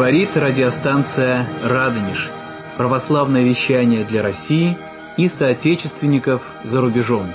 Говорит радиостанция «Радонеж». Православное вещание для России и соотечественников за рубежом.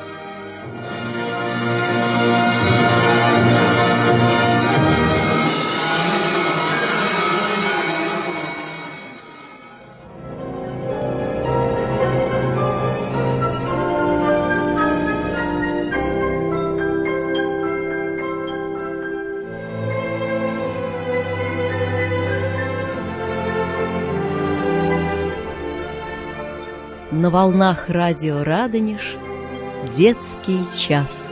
На волнах радио «Радонеж» детский час.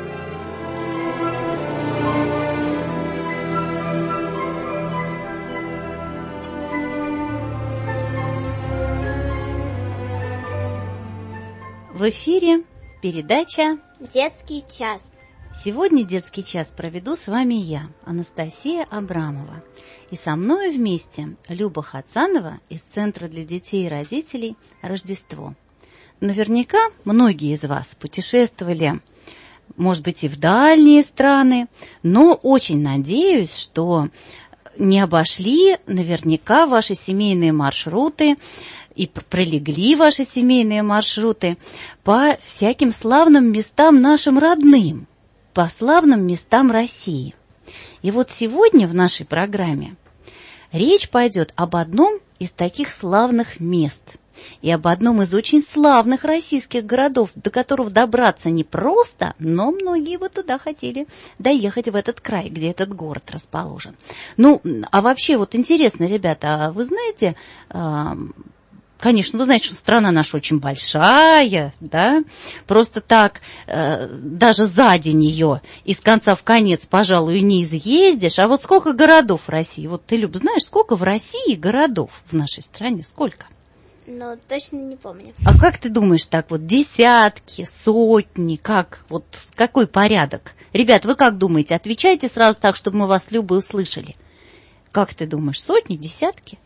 В эфире передача «Детский час». Сегодня детский час проведу с вами я, Анастасия Абрамова. И со мной вместе Люба Хацанова из Центра для детей и родителей «Рождество». Наверняка многие из вас путешествовали, может быть, и в дальние страны, но очень надеюсь, что не обошли наверняка ваши семейные маршруты и пролегли ваши семейные маршруты по всяким славным местам нашим родным, по славным местам России. И вот сегодня в нашей программе речь пойдет об одном из таких славных мест и об одном из очень славных российских городов, до которого добраться непросто, но многие бы туда хотели доехать, в этот край, где этот город расположен. Ну, а вообще вот интересно, ребята, а вы знаете... Конечно, вы знаете, что страна наша очень большая, да, просто так даже за день ее из конца в конец, пожалуй, не изъездишь. А вот сколько городов в России? Вот ты, Люб, знаешь, сколько в России городов в нашей стране? Сколько? Ну, точно не помню. А как ты думаешь, так вот, десятки, сотни, как, вот какой порядок? Ребят, вы как думаете? Отвечайте сразу так, чтобы мы вас с Любой услышали. Как ты думаешь, сотни, десятки?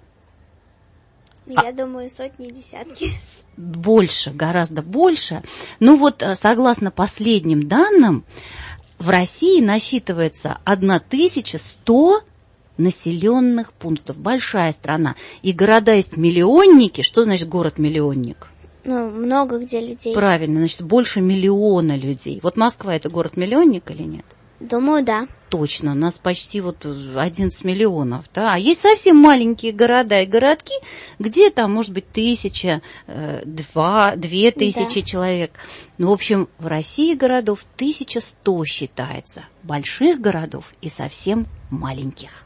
Я думаю, сотни и десятки. Больше, гораздо больше. Ну вот, согласно последним данным, в России насчитывается 1100 населенных пунктов. Большая страна. И города есть миллионники. Что значит город-миллионник? Ну, много где людей. Правильно, значит, больше миллиона людей. Вот Москва — это город-миллионник или нет? Думаю, да. Точно, нас почти вот 11 миллионов, да. А есть совсем маленькие города и городки, где там, может быть, 1000, 2000 человек. Ну, в общем, в России городов 1100 считается. Больших городов и совсем маленьких.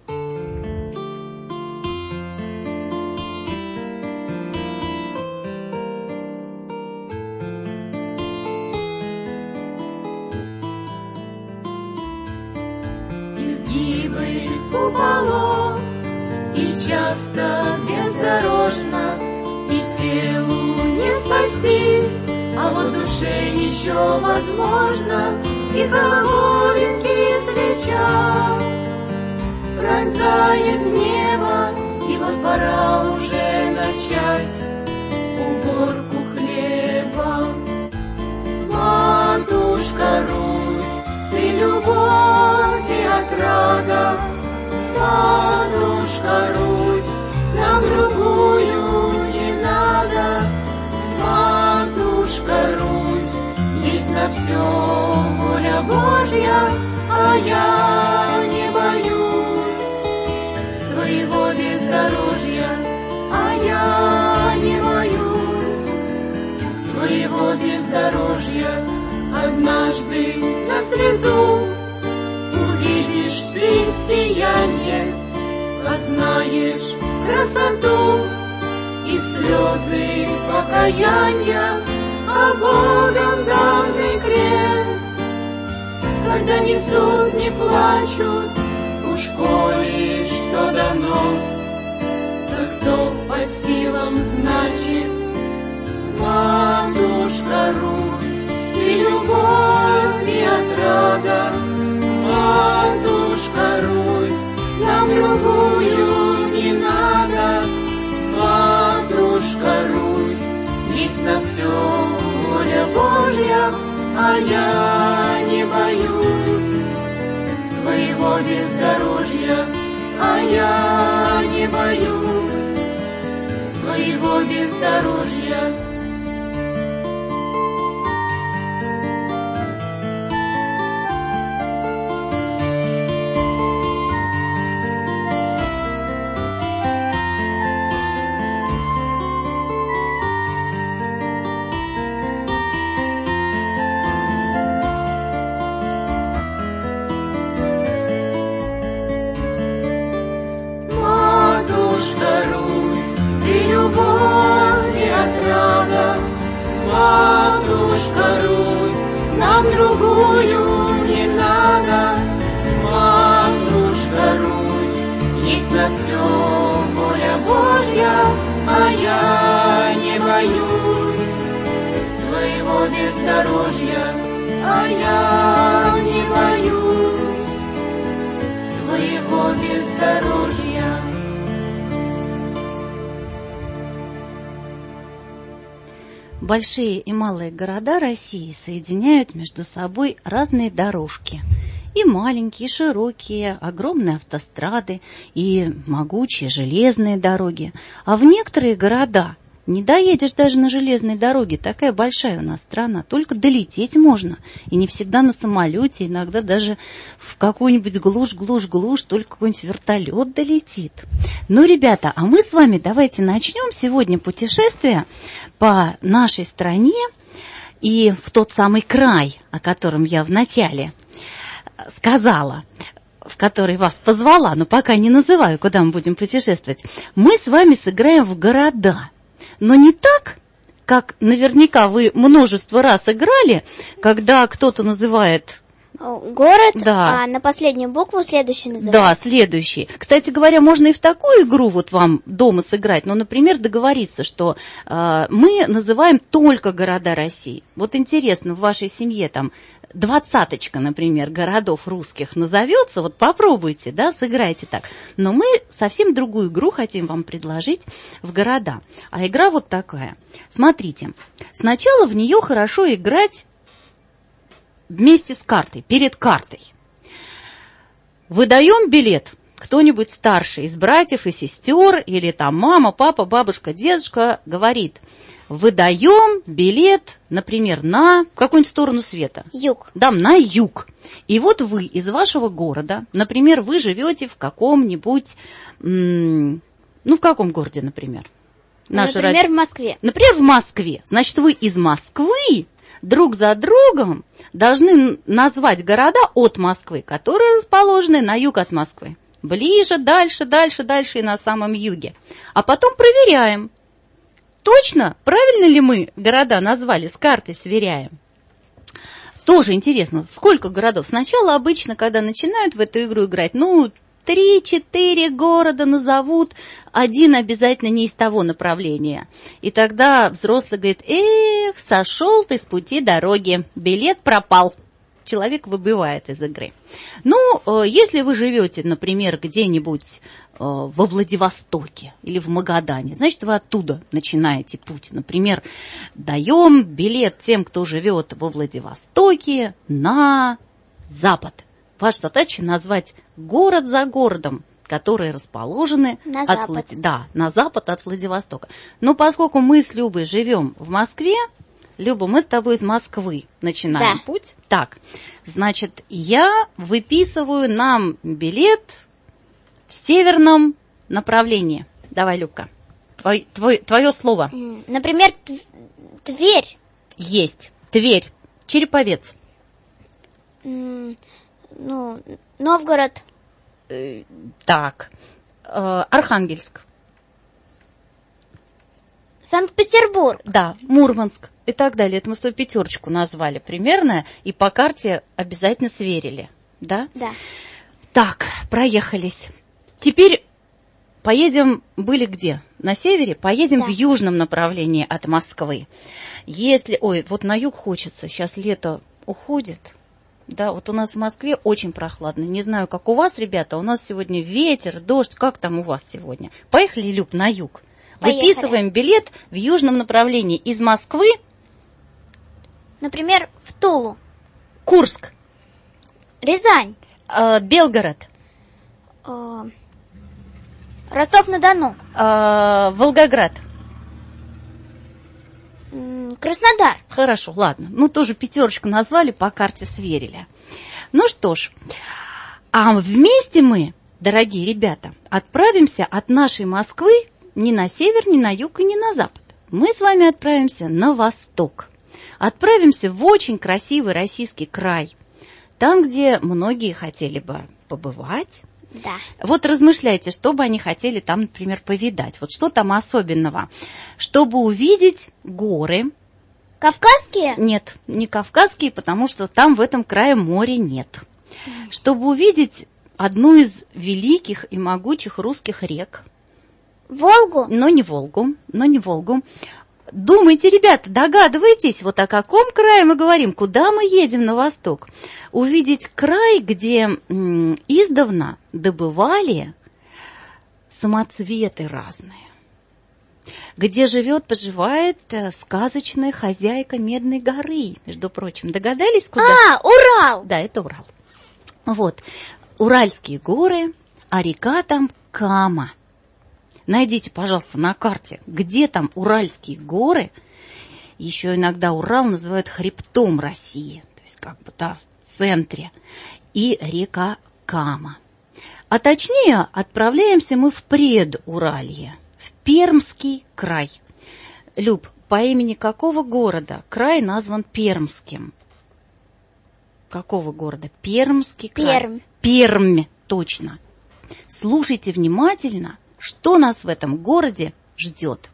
Изгибы куполов, и часто бездорожно, и телу не спастись, а вот душе еще возможно, и колоколенки свеча пронзает небо, и вот пора уже начать уборку хлеба. Матушка Русь, ты любовь и отрада, матушка Русь, нам другую не надо. Матушка Русь, есть на все воля Божья, а я не боюсь твоего бездорожья, а я не боюсь твоего бездорожья. Однажды на свету увидишь ты сияние, познаешь красоту и слезы покаяния, а Богом данный крест. Когда несут, не плачут, уж коли что дано, так то по силам значит. Матушка Русь, ты любовь и отрада, матушка Русь, нам другую не надо. Матушка Русь, есть на все воля Божья, а я не боюсь твоего бездорожья, а я не боюсь твоего бездорожья. Матушка Русь, нам другую не надо. Матушка Русь, есть на все воля Божья, а я не боюсь твоего бездорожья, а я не боюсь твоего бездорожья. Большие и малые города России соединяют между собой разные дорожки. И маленькие, и широкие, огромные автострады, и могучие железные дороги. А в некоторые города не доедешь даже на железной дороге, такая большая у нас страна, только долететь можно. И не всегда на самолете, иногда даже в какую-нибудь глушь, только какой-нибудь вертолет долетит. Ну, ребята, а мы с вами давайте начнем сегодня путешествие по нашей стране и в тот самый край, о котором я вначале сказала, в который вас позвала, но пока не называю, куда мы будем путешествовать. Мы с вами сыграем в города. Но не так, как наверняка вы множество раз играли, когда кто-то называет город, да, а на последнюю букву следующий называют. Да, следующий. Кстати говоря, можно и в такую игру вот вам дома сыграть, но, например, договориться, что мы называем только города России. Вот интересно, в вашей семье там 20-очка, например, городов русских назовется, вот попробуйте, да, сыграйте так. Но мы совсем другую игру хотим вам предложить в города. А игра вот такая. Смотрите, сначала в нее хорошо играть вместе с картой, перед картой. Выдаем билет. Кто-нибудь старший из братьев и сестер, или там мама, папа, бабушка, дедушка говорит: выдаем билет, например, на какую-нибудь сторону света. Юг. Да, на юг. И вот вы из вашего города, например, вы живете в каком-нибудь, в каком городе, например? Например, в Москве. Например, в Москве. Значит, вы из Москвы друг за другом должны назвать города от Москвы, которые расположены на юг от Москвы. Ближе, дальше и на самом юге. А потом проверяем, точно, правильно ли мы города назвали, с картой сверяем. Тоже интересно, сколько городов. Сначала обычно, когда начинают в эту игру играть, 3-4 города назовут, один обязательно не из того направления. И тогда взрослый говорит: эх, сошел ты с пути дороги, билет пропал. Человек выбывает из игры. Если вы живете, например, где-нибудь во Владивостоке или в Магадане, значит, вы оттуда начинаете путь. Например, даем билет тем, кто живет во Владивостоке, на запад. Ваша задача назвать город за городом, которые расположены на запад от Владивостока. Но поскольку мы с Любой живем в Москве, Люба, мы с тобой из Москвы начинаем путь. Так, значит, я выписываю нам билет в северном направлении. Давай, Любка, твое слово. Например, Тверь. Есть. Тверь. Череповец. Новгород. Так. Архангельск. Санкт-Петербург. Да, Мурманск и так далее. Это мы с тобой 5 назвали примерно, и по карте обязательно сверили. Да? Да. Так, проехались. Теперь поедем, были где? На севере? Поедем в южном направлении от Москвы. Вот на юг хочется, сейчас лето уходит. Да, вот у нас в Москве очень прохладно. Не знаю, как у вас, ребята, у нас сегодня ветер, дождь. Как там у вас сегодня? Поехали, Люб, на юг. Поехали. Выписываем билет в южном направлении из Москвы. Например, в Тулу. Курск. Рязань. Белгород. Ростов-на-Дону. Волгоград. Краснодар. Хорошо, ладно. Ну, тоже 5 назвали, по карте сверили. Ну что ж, а вместе мы, дорогие ребята, отправимся от нашей Москвы ни на север, ни на юг и ни на запад. Мы с вами отправимся на восток. Отправимся в очень красивый российский край. Там, где многие хотели бы побывать. Да. Вот размышляйте, что бы они хотели там, например, повидать. Вот что там особенного? Чтобы увидеть горы. Кавказские? Нет, не кавказские, потому что там в этом крае моря нет. Чтобы увидеть одну из великих и могучих русских рек. Волгу? Но не Волгу. Думайте, ребята, догадываетесь, вот о каком крае мы говорим, куда мы едем на восток? Увидеть край, где издавна добывали самоцветы разные. Где поживает сказочная хозяйка Медной горы, между прочим. Догадались, куда? Урал! Да, это Урал. Вот, Уральские горы, а река там Кама. Найдите, пожалуйста, на карте, где там Уральские горы. Еще иногда Урал называют хребтом России, то есть как бы в центре. И река Кама. А точнее, отправляемся мы в Предуралье, в Пермский край. Люб, по имени какого города край назван Пермским? Какого города? Пермский край. Пермь, точно. Слушайте внимательно, что нас в этом городе ждет.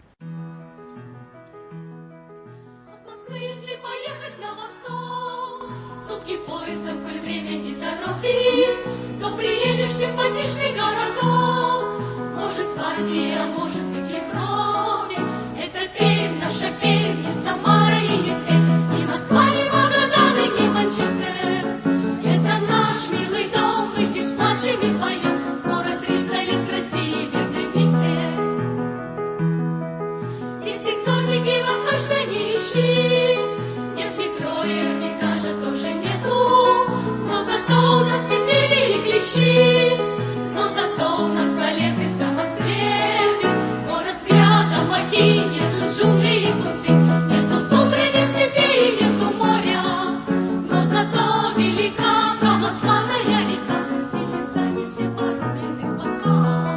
От Москвы, если поехать на восток, сутки поездом, коль время не торопит, то приедешь в симпатичный городок. Может, в Азии, а может быть, в Европе. Это Пермь, наша Пермь, не Самара и не Тверь, не Москва, не Магадан и не Манчестер. Это наш милый дом, мы здесь плачем и поем. Скоро 300 лет с Россией бедной вместе. Здесь экзотики восточной не ищи. Нет метро и Эрмитажа тоже нету. Но зато у нас медведи и клещи. Но зато у нас балеты, самоцветы. Город взглядом окинет, тут джунгли и пустынь. Нету тундры, нет степей и нету моря. Но зато велика православная река. И леса не все порублены пока.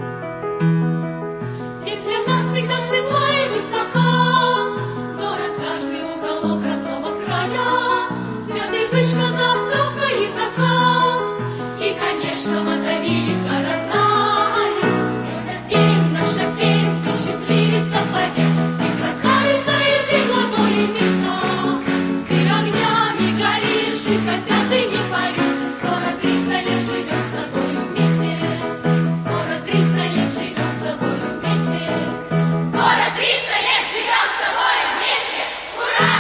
Ведь для нас всегда светла и высока. Город каждый уголок родного края. Святый Пышка за Островка и заказ. И, конечно, Мотовилиха родная. Это Пермь, наша Пермь, ты счастливица поверь. Ты красавица и ты глаголе места. Ты огнями горишь, и хотя ты не паришь. Скоро 300 лет живем с тобою вместе. Скоро 300 лет живем с тобою вместе. Скоро 300 лет живем с тобой вместе. Ура!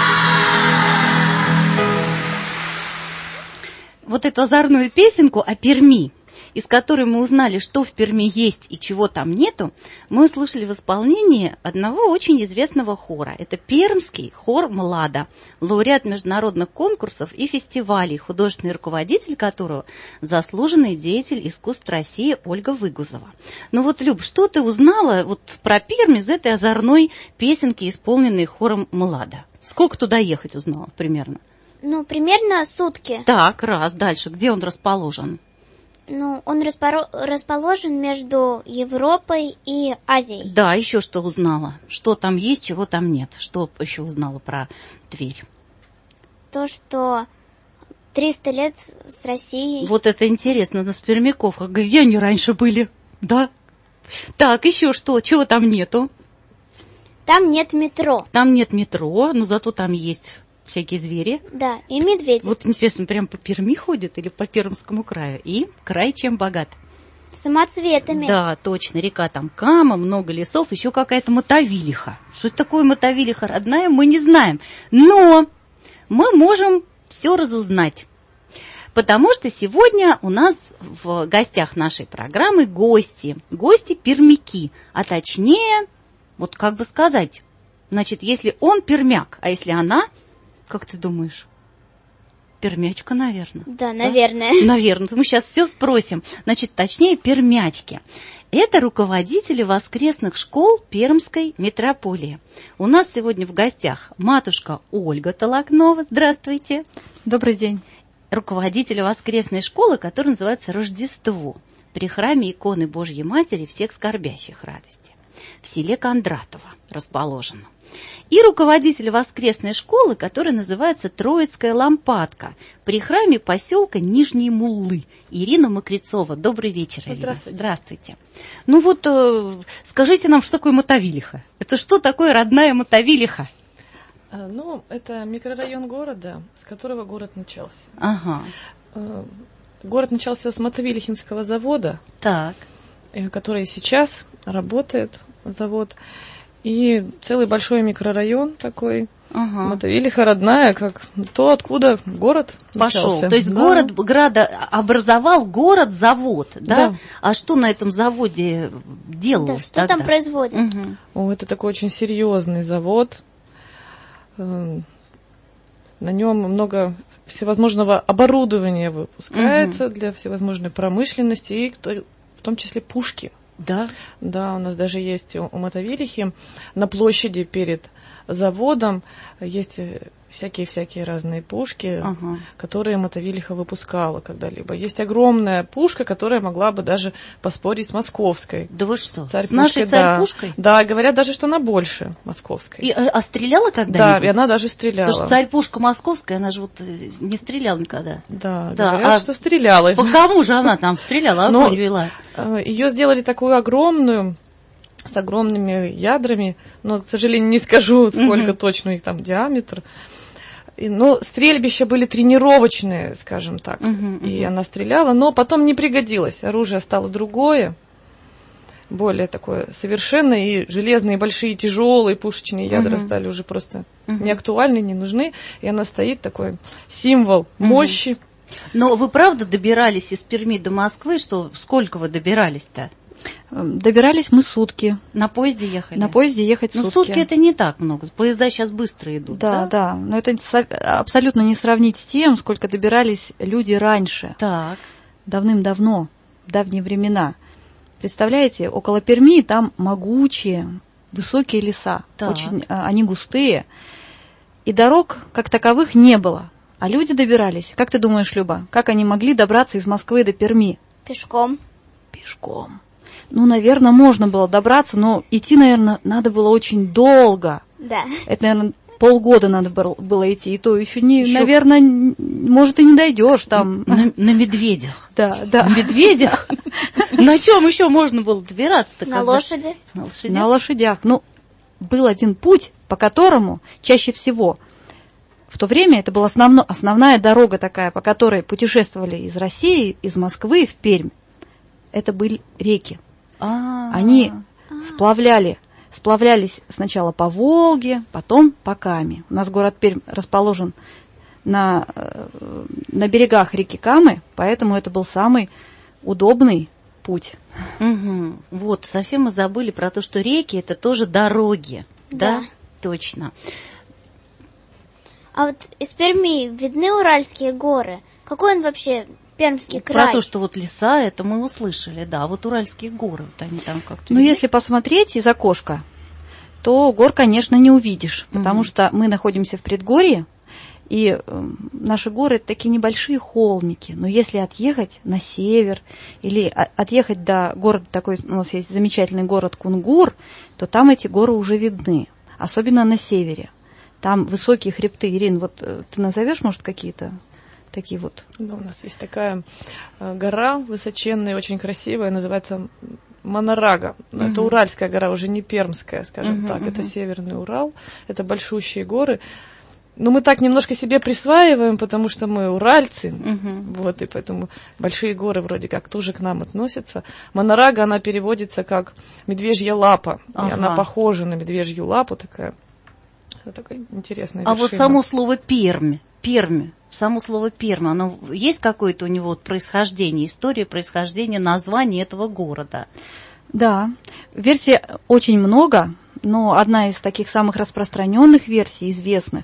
Вот эту озорную песенку о Перми, из которой мы узнали, что в Перми есть и чего там нету, мы услышали в исполнении одного очень известного хора. Это Пермский хор «Млада», лауреат международных конкурсов и фестивалей, художественный руководитель которого заслуженный деятель искусств России Ольга Выгузова. Ну вот, Люб, что ты узнала вот про Пермь из этой озорной песенки, исполненной хором «Млада»? Сколько туда ехать узнала примерно? Примерно сутки. Так, раз. Дальше. Где он расположен? Он расположен между Европой и Азией. Да, еще что узнала? Что там есть, чего там нет? Что еще узнала про Тверь? То, что 300 лет с Россией. Вот это интересно, на Пермяков. Где они раньше были? Да? Так, еще что? Чего там нету? Там нет метро. Там нет метро, но зато там есть всякие звери. Да, и медведи. Вот интересно, прям по Перми ходят или по Пермскому краю? И край чем богат? Самоцветами. Да, точно, река там Кама, много лесов, еще какая-то Мотовилиха. Что такое Мотовилиха родная, мы не знаем. Но мы можем все разузнать. Потому что сегодня у нас в гостях нашей программы гости пермяки. А точнее, вот как бы сказать, значит, если он пермяк, а если она, как ты думаешь? Пермячка, наверное. Да, наверное. Наверное. Мы сейчас все спросим. Значит, точнее, пермячки. Это руководители воскресных школ Пермской метрополии. У нас сегодня в гостях матушка Ольга Толокнова. Здравствуйте. Добрый день. Руководителя воскресной школы, которая называется «Рождество», при храме иконы Божьей Матери всех скорбящих радости. В селе Кондратово расположено. И руководитель воскресной школы, которая называется «Троицкая лампадка», при храме поселка Нижние Муллы. Ирина Мокрицова. Добрый вечер, Ирина. Здравствуйте. Здравствуйте. Ну вот, скажите нам, что такое Мотовилиха? Это что такое родная Мотовилиха? Ну, это микрорайон города, с которого город начался. Ага. Город начался с Мотовилихинского завода, Так. который сейчас работает, завод. И целый большой микрорайон такой. Ага. Мотовилиха родная, как то, откуда город Пошел. начался. То есть Да. город образовал город-завод, да? Да. А что на этом заводе делалось Да, что тогда? там происходит? Мгм. О, это такой очень серьезный завод. На нем много всевозможного оборудования выпускается для всевозможной промышленности, и в том числе пушки. Да. Да, у нас даже есть у Мотовилихи на площади перед заводом есть всякие разные пушки, Ага. которые Мотовилиха выпускала когда-либо. Есть огромная пушка, которая могла бы даже поспорить с московской. Да вы что? Царь С нашей пушкой, да. царь-пушкой? Да, говорят даже, что она больше московской. А стреляла Да, когда-нибудь? и она даже стреляла. Потому что царь-пушка московская, она же вот не стреляла никогда. Да, Да, говорят, что стреляла. По кому же она там стреляла? Ну, Огонь вела? Ее сделали такую огромную, с огромными ядрами, но, к сожалению, не скажу, сколько точно их там диаметр. Но стрельбища были тренировочные, скажем так. И она стреляла, но потом не пригодилось. Оружие стало другое, более такое совершенное, и железные, большие, тяжелые пушечные ядра стали уже просто не актуальны, не нужны. И она стоит такой символ мощи. Но вы правда добирались из Перми до Москвы? Что, сколько вы добирались-то? Добирались мы сутки. На поезде ехали? На поезде ехать Ну, сутки. сутки это не так много. Поезда сейчас быстро идут, да? Да. Но это абсолютно не сравнить с тем, сколько добирались люди раньше. Так. Давным-давно, в давние времена. Представляете, около Перми там могучие, высокие леса. Так. Очень они густые. И дорог, как таковых, не было. А люди добирались. Как ты думаешь, Люба, как они могли добраться из Москвы до Перми? Пешком. Пешком. Ну, наверное, можно было добраться, но идти, наверное, надо было очень долго. Да. Это, наверное, полгода надо было идти, и то еще не, Еще наверное, может, и не дойдешь там. На медведях. Да. На медведях? На чем еще можно было добираться-то? На лошади. На лошади? На лошадях. Ну, был один путь, по которому чаще всего в то время это была основная дорога такая, по которой путешествовали из России, из Москвы в Пермь. Это были реки. Они сплавлялись сначала по Волге, потом по Каме. У нас город Пермь расположен на берегах реки Камы, поэтому это был самый удобный путь. Угу. Вот, совсем мы забыли про то, что реки – это тоже дороги. Да? Да. Точно. А вот из Перми видны Уральские горы. Какой он вообще Пермский край? Про то, что вот леса, это мы услышали, да. Вот Уральские горы, вот они там как-то... Ну, если посмотреть из окошка, то гор, конечно, не увидишь, потому что мы находимся в предгорье, и наши горы – это такие небольшие холмики. Но если отъехать на север или отъехать до города, такой у нас есть замечательный город Кунгур, то там эти горы уже видны, особенно на севере. Там высокие хребты. Ирин, вот ты назовешь, может, какие-то такие вот? Да, у нас есть такая гора высоченная, очень красивая, называется Монорага. Это Уральская гора, уже не Пермская, скажем так. Это Северный Урал, это большущие горы. Но мы так немножко себе присваиваем, потому что мы уральцы, вот, и поэтому большие горы вроде как тоже к нам относятся. Монорага, она переводится как медвежья лапа, и она похожа на медвежью лапу, такая интересная вершина. А вот само слово Пермь, само слово Пермь, оно есть какое-то у него происхождение, история происхождения названия этого города? Да, версий очень много, но одна из таких самых распространенных версий, известных,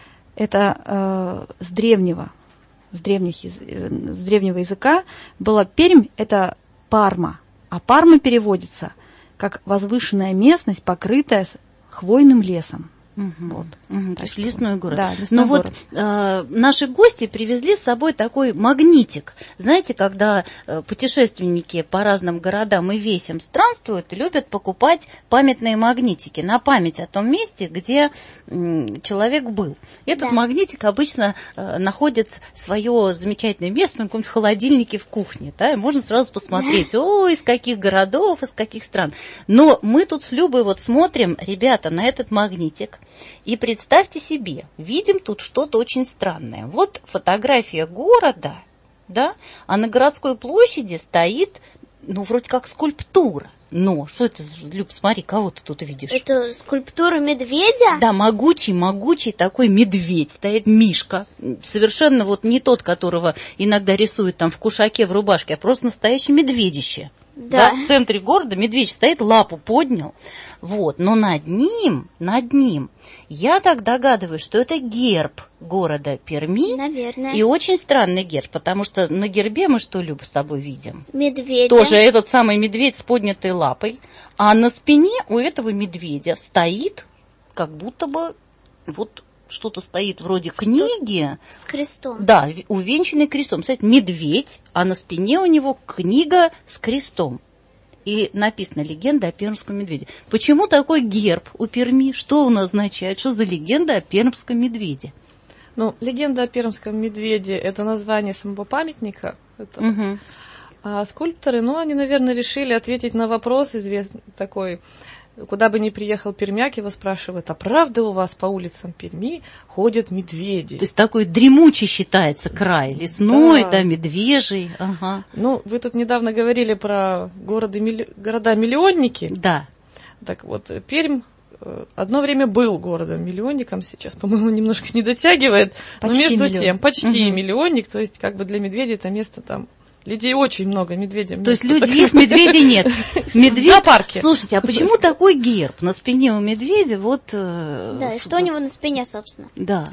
это с древнего языка была Пермь, это Парма. А Парма переводится как возвышенная местность, покрытая хвойным лесом. Вот. То есть лесной город. Да, лесной город. Наши гости привезли с собой такой магнитик. Знаете, когда путешественники по разным городам и весям странствуют, любят покупать памятные магнитики на память о том месте, где человек был. Этот магнитик обычно находит свое замечательное место на каком-нибудь холодильнике в кухне. Да, и можно сразу посмотреть, из каких городов, из каких стран. Но мы тут с Любой вот смотрим, ребята, на этот магнитик. И представьте себе, видим тут что-то очень странное. Вот фотография города, да, а на городской площади стоит, вроде как скульптура. Но, что это, Люб, смотри, кого ты тут видишь? Это скульптура медведя? Да, могучий такой медведь, стоит Мишка. Совершенно вот не тот, которого иногда рисуют там в кушаке, в рубашке, а просто настоящее медведище. Да. В центре города медведь стоит, лапу поднял. Вот. Но над ним, я так догадываюсь, что это герб города Перми. Наверное. И очень странный герб, потому что на гербе мы что, Люб, с тобой видим? Медведя. Тоже этот самый медведь с поднятой лапой. А на спине у этого медведя стоит, как будто бы, вот что-то стоит вроде книги. С крестом. Да, увенчанный крестом. Кстати, медведь, а на спине у него книга с крестом. И написана «Легенда о пермском медведе». Почему такой герб у Перми? Что он означает? Что за легенда о пермском медведе? Легенда о пермском медведе – это название самого памятника. А скульпторы, они, наверное, решили ответить на вопрос известный такой. Куда бы ни приехал пермяк, его спрашивают, а правда у вас по улицам Перми ходят медведи? То есть такой дремучий считается край, лесной, да медвежий. Ага. Вы тут недавно говорили про города-миллионники. Да. Так вот, Пермь одно время был городом-миллионником, сейчас, по-моему, немножко не дотягивает, но между тем, почти миллионник, то есть как бы для медведей это место там. Людей очень много, медведей. То есть люди есть, медведей нет. В зоопарке. Слушайте, а почему такой герб на спине у медведя? Да, и что у него на спине, собственно? Да.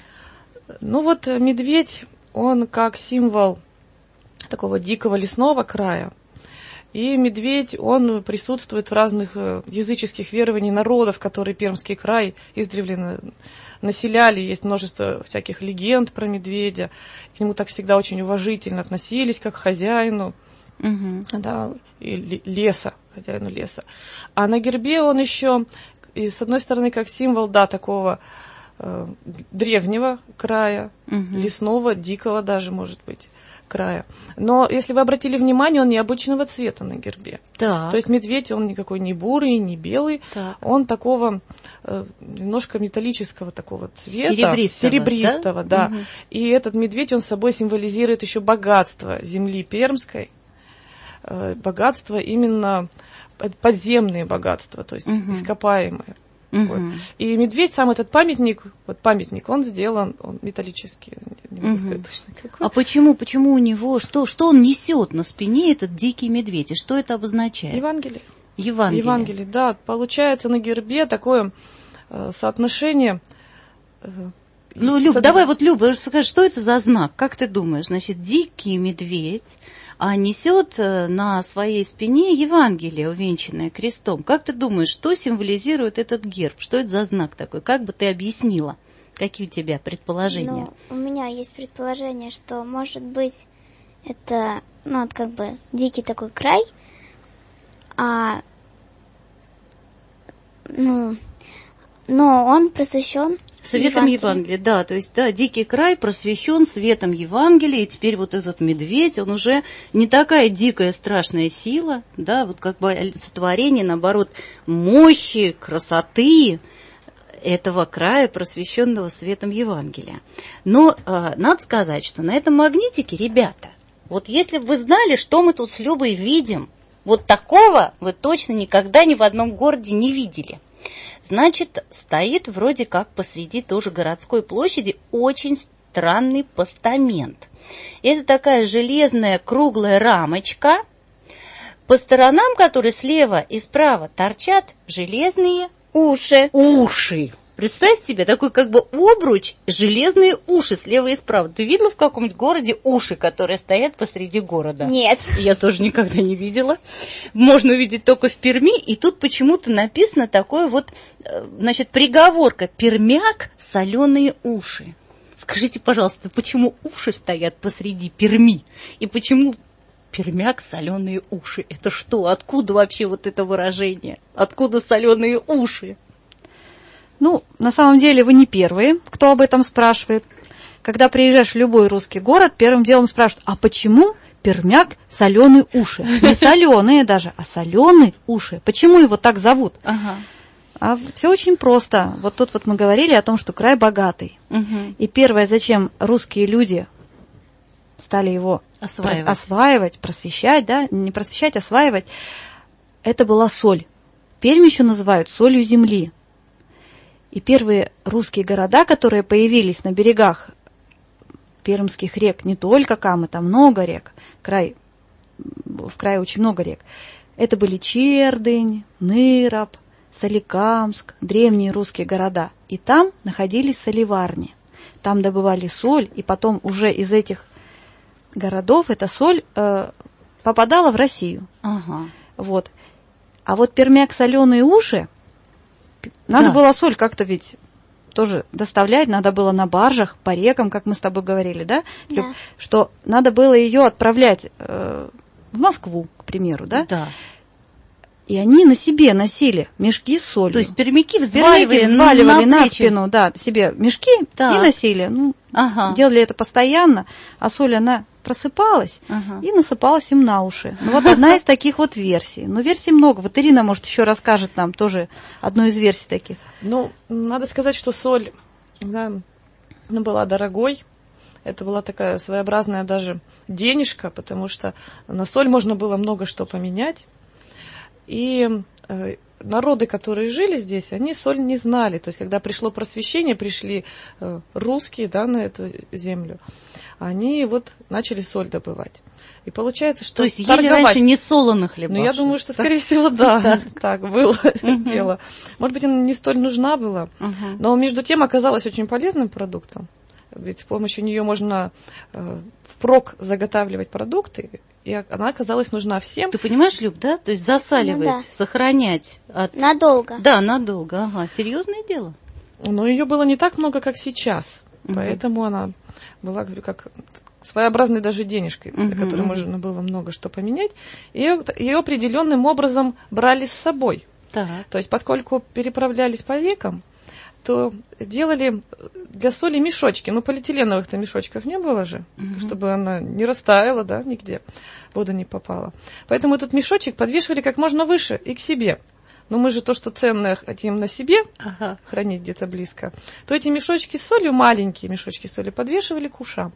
Медведь, он как символ такого дикого лесного края. И медведь, он присутствует в разных языческих верованиях народов, которые Пермский край издревле населяли. Есть множество всяких легенд про медведя. К нему так всегда очень уважительно относились, как к хозяину и хозяину леса. А на гербе он еще, с одной стороны, как символ, такого древнего края, лесного, дикого даже, может быть, края. Но, если вы обратили внимание, он необычного цвета на гербе. Так. То есть медведь, он никакой не бурый, не белый. Так. Он такого немножко металлического такого цвета. Серебристого, да. И этот медведь, он собой символизирует еще богатство земли пермской. Богатство именно подземные богатства, то есть ископаемые. Вот. И медведь, сам этот памятник, он сделан, он металлический, не могу сказать точно какой. А почему у него, что он несет на спине, этот дикий медведь, и что это обозначает? Евангелие, да. Получается на гербе такое соотношение. Люб, Люба, скажи, что это за знак? Как ты думаешь? Значит, дикий медведь, а несет на своей спине Евангелие, увенчанное крестом. Как ты думаешь, что символизирует этот герб? Что это за знак такой? Как бы ты объяснила? Какие у тебя предположения? У меня есть предположение, что, может быть, это, как бы дикий такой край, но он просвещен светом Евангелия, да, то есть, дикий край просвещен светом Евангелия, и теперь вот этот медведь, он уже не такая дикая страшная сила, как бы олицетворение, наоборот, мощи, красоты этого края, просвещенного светом Евангелия. Но надо сказать, что на этом магнитике, ребята, вот если бы вы знали, что мы тут с Любой видим, вот такого вы точно никогда ни в одном городе не видели. Значит, стоит вроде как посреди тоже городской площади очень странный постамент. Это такая железная круглая рамочка, по сторонам которой слева и справа торчат железные уши. Представь себе такой как бы обруч, железные уши слева и справа. Ты видела в каком-нибудь городе уши, которые стоят посреди города? Нет. Я тоже никогда не видела. Можно увидеть только в Перми. И тут почему-то написано такое вот, значит, приговорка. Пермяк, соленые уши. Скажите, пожалуйста, почему уши стоят посреди Перми? И почему пермяк, соленые уши? Это что? Откуда вообще вот это выражение? Откуда соленые уши? Ну, на самом деле вы не первые, кто об этом спрашивает. Когда приезжаешь в любой русский город, первым делом спрашивают, а почему пермяк соленые уши? Не соленые даже, а соленые уши. Почему его так зовут? Ага. А все очень просто. Вот тут вот мы говорили о том, что край богатый. Угу. И первое, зачем русские люди стали его осваивать, просвещать, да, не просвещать, осваивать, это была соль. Пермь еще называют солью земли. И первые русские города, которые появились на берегах пермских рек, не только Камы, там много рек, в крае очень много рек, это были Чердынь, Ныроб, Соликамск, древние русские города. И там находились солеварни. Там добывали соль, и потом уже из этих городов эта соль попадала в Россию. Ага. Вот. А вот пермяк соленые уши, надо было соль как-то ведь тоже доставлять, надо было на баржах, по рекам, как мы с тобой говорили, да? Да. Что надо было ее отправлять в Москву, к примеру, да? Да. И они на себе носили мешки с солью. То есть пермяки взваливали на плечи. спину, да, себе мешки Так. и носили. Ну, Ага. делали это постоянно, а соль, она просыпалась Ага. и насыпалась им на уши. Ну, вот одна из таких вот версий. Но версий много. Вот Ирина, может, еще расскажет нам тоже одну из версий таких. Ну, надо сказать, что соль, да, она была дорогой. Это была такая своеобразная даже денежка, потому что на соль можно было много что поменять. И народы, которые жили здесь, они соль не знали. То есть, когда пришло просвещение, пришли русские, да, на эту землю, они вот начали соль добывать. И получается, что То есть ели раньше не солоно хлеба? Ну, я думаю, что, скорее всего, да, так было дело. Может быть, она не столь нужна была, но между тем оказалась очень полезным продуктом. Ведь с помощью нее можно впрок заготавливать продукты, и она оказалась нужна всем. Ты понимаешь, Люб, да? То есть засаливать, Ну да. сохранять. Надолго. Да, надолго. Ага, серьезное дело. Но ее было не так много, как сейчас. Поэтому она была, говорю, как своеобразной даже денежкой, на которой можно было много что поменять. И ее определенным образом брали с собой. Так. То есть, поскольку переправлялись по рекам, то делали для соли мешочки. Ну, полиэтиленовых-то мешочков не было же, чтобы она не растаяла, да, нигде, вода не попала. Поэтому этот мешочек подвешивали как можно выше и к себе. Но мы же то, что ценное хотим на себе хранить где-то близко, то эти мешочки с солью, маленькие мешочки соли, подвешивали к ушам.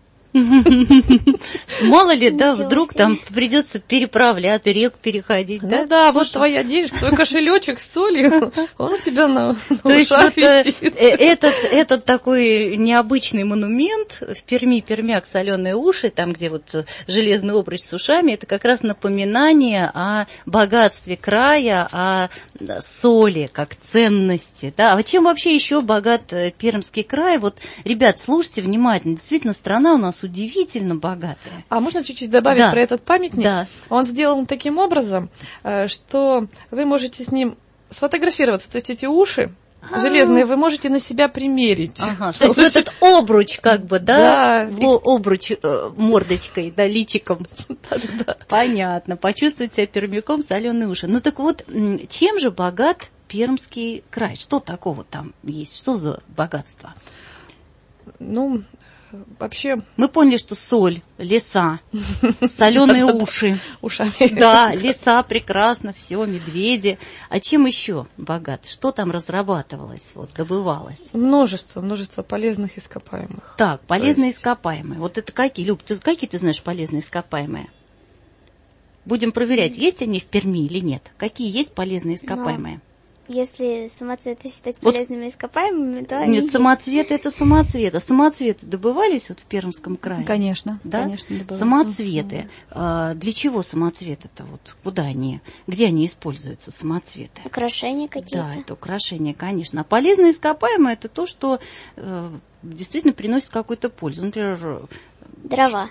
Мало ли, да, Ничего вдруг себе. там придется переправлять, реку переходить, да? Ну да, вот твоя денежка, твой кошелечек с солью, он у тебя на То есть ушах вот, висит. этот такой необычный монумент в Перми, пермяк, соленые уши, там, где вот железный обруч с ушами, это как раз напоминание о богатстве края, о соли как ценности. Да? А чем вообще еще богат Пермский край? Вот, ребят, слушайте внимательно, действительно, страна у нас удивительно богатая. А можно чуть-чуть добавить Да. про этот памятник? Да. Он сделан таким образом, что вы можете с ним сфотографироваться. То есть эти уши железные вы можете на себя примерить. Ага, то есть вот этот обруч, как бы, да, Да. обруч мордочкой, да, личиком. Понятно, почувствовать себя пермяком, соленые уши. Ну так вот, чем же богат Пермский край? Что такого там есть? Что за богатство? Ну, вообще Мы поняли, что соль, леса, соленые уши. ушами. Да, леса прекрасно, все, медведи. А чем еще богат? Что там разрабатывалось, вот, добывалось? Множество полезных ископаемых. Так, полезные есть- ископаемые. Вот это какие? Люб, какие ты знаешь полезные ископаемые? Будем проверять, есть они в Перми или нет. Какие есть полезные ископаемые? если самоцветы считать Вот. полезными ископаемыми, то они Нет, есть. самоцветы — это самоцветы. Самоцветы добывались вот в Пермском крае? Конечно, Да? конечно, добывают. Самоцветы. Для чего самоцветы-то? Вот куда они, где они используются, самоцветы? Украшения какие-то. Да, это украшения, конечно. А полезные ископаемые — это то, что действительно приносит какую-то пользу. Например, Дрова.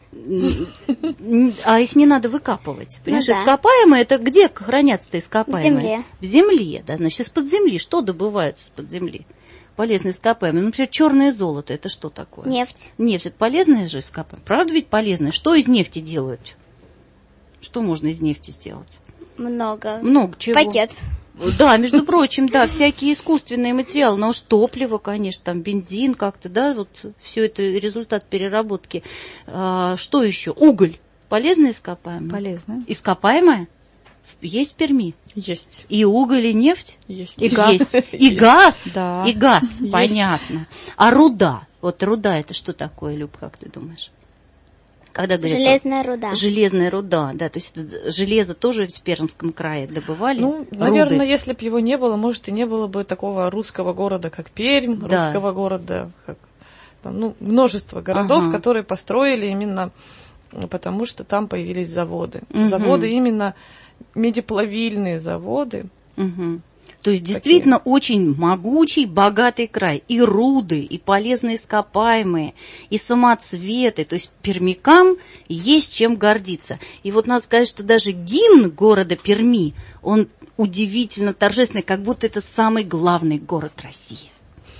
а их не надо выкапывать. Понимаешь, да. ископаемые — это где хранятся-то ископаемые? В земле. В земле, да. Значит, из-под земли. Что добывают из-под земли? Полезные ископаемые. Например, черное золото — это что такое? Нефть. Нефть — это полезное же ископаемое. Правда ведь полезное? Что из нефти делают? Что можно из нефти сделать? Много. Много чего. Пакет. Да, между прочим, да, всякие искусственные материалы, но уж топливо, конечно, там бензин как-то, да, вот все это результат переработки. Что еще? Уголь. Полезное ископаемое? Полезное. Ископаемое? Есть в Перми? Есть. И уголь, и нефть? Есть. И газ. Есть. И газ? Да. И газ, Есть. понятно. А руда? Вот руда — это что такое, Люб, как ты думаешь? Когда говорят, Железная руда. железная руда, да, то есть это железо тоже в Пермском крае добывали? Ну, руды? наверное, если бы его не было, может, и не было бы такого русского города, как Пермь, Да. русского города, как, там, ну, множество городов, Ага. которые построили именно потому, что там появились заводы. Мгм. Заводы именно медиплавильные заводы. Мгм. То есть действительно очень могучий, богатый край. И руды, и полезные ископаемые, и самоцветы. То есть пермякам есть чем гордиться. И вот надо сказать, что даже гимн города Перми, он удивительно торжественный, как будто это самый главный город России.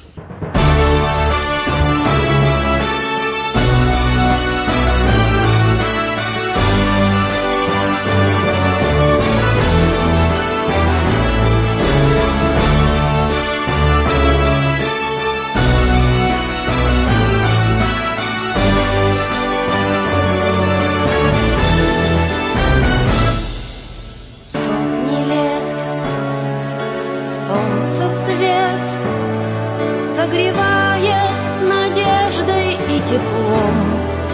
Сотни лет солнце свет согревает надеждой и теплом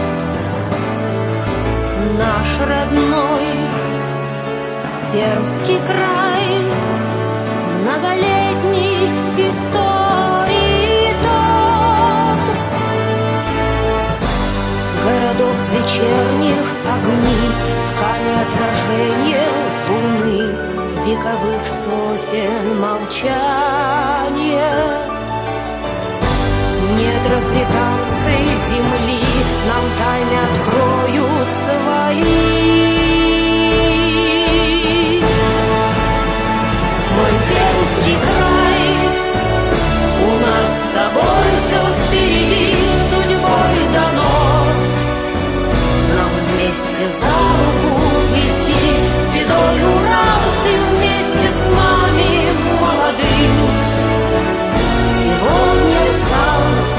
наш родной Пермский край, многолетний истории дом городов вечерних огни, в каме отражение луны, вековых сосен молчание, недра Прикамской земли нам тайны откроют свои. Мой Пермский край, у нас с тобой все впереди, судьбой дано нам вместе за руку идти, седой Урал, ты вместе с нами молодым сегодня стал.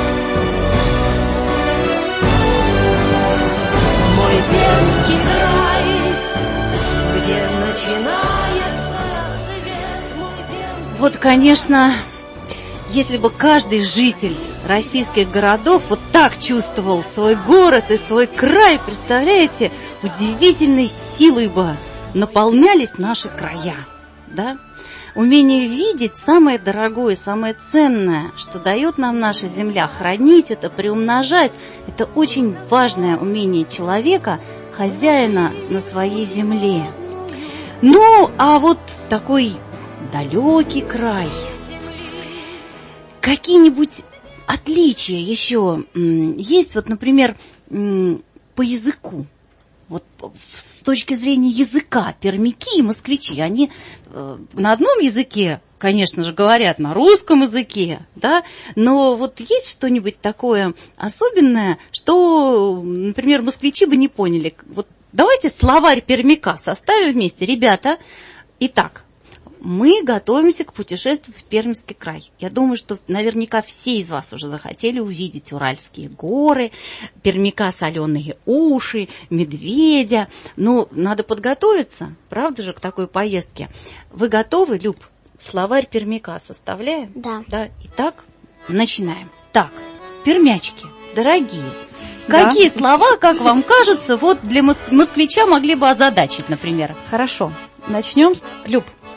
Мой Пермский край, где начинается свет, мой Пермский. Вот, конечно, если бы каждый житель российских городов вот так чувствовал свой город и свой край, представляете, удивительной силой бы наполнялись наши края, да? Умение видеть самое дорогое, самое ценное, что дает нам наша земля, хранить это, приумножать, это очень важное умение человека, хозяина на своей земле. Ну, а вот такой далекий край. Какие-нибудь отличия еще есть, вот, например, по языку? Вот с точки зрения языка пермяки и москвичи, они на одном языке, конечно же, говорят на русском языке, да, но вот есть что-нибудь такое особенное, что, например, москвичи бы не поняли. Вот давайте словарь пермяка составим вместе, ребята. Итак, мы готовимся к путешествию в Пермский край. Я думаю, что наверняка все из вас уже захотели увидеть Уральские горы, пермяка соленые уши, медведя. Ну, надо подготовиться, правда же, к такой поездке. Вы готовы, Люб? Словарь пермяка составляем? Да. Да. Итак, начинаем. Так, пермячки, дорогие, Да. какие слова, как вам кажется, вот для москвича могли бы озадачить, например? Хорошо. Начнем. Люб,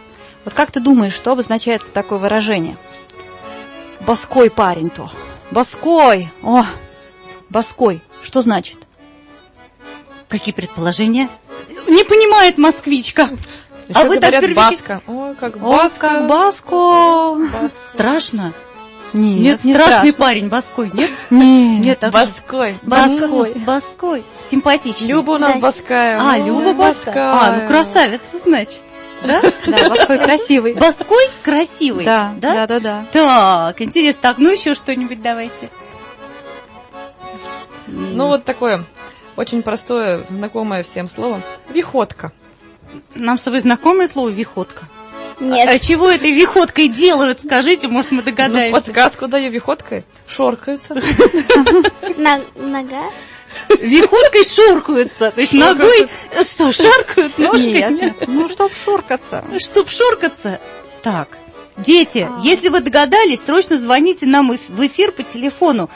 Вот как ты думаешь, что обозначает такое выражение? Боской парень-то. Боской. О, боской. Что значит? Какие предположения? Не понимает москвичка. Еще вы так говорят первики- баска. Ой, как О, баска. как баско. Страшно? Нет, не страшный страшно. парень, боской, нет? Нет. Нет, а Боской. Боской. Боской. Симпатичный. Люба у нас Здрасте. боская. А, Ой, Люба Боская. А, ну красавица, значит. Да? Да, боской красивый. Боской красивый. Да, Да? да, да, да. Так, интересно. Так, ну еще что-нибудь давайте. Ну, вот такое очень простое, знакомое всем слово. Виходка. Нам с тобой знакомое слово «виходка». Нет. А чего этой виходкой делают, скажите, может, мы Ну, догадаемся. подсказку даю, виходкой. Шоркаются. Нога. Виходкой шоркаются. То есть ногой что, шаркают ножкой? Нет, ну, чтоб шуркаться. Чтоб шоркаться. Так, дети, если вы догадались, срочно звоните нам в эфир по телефону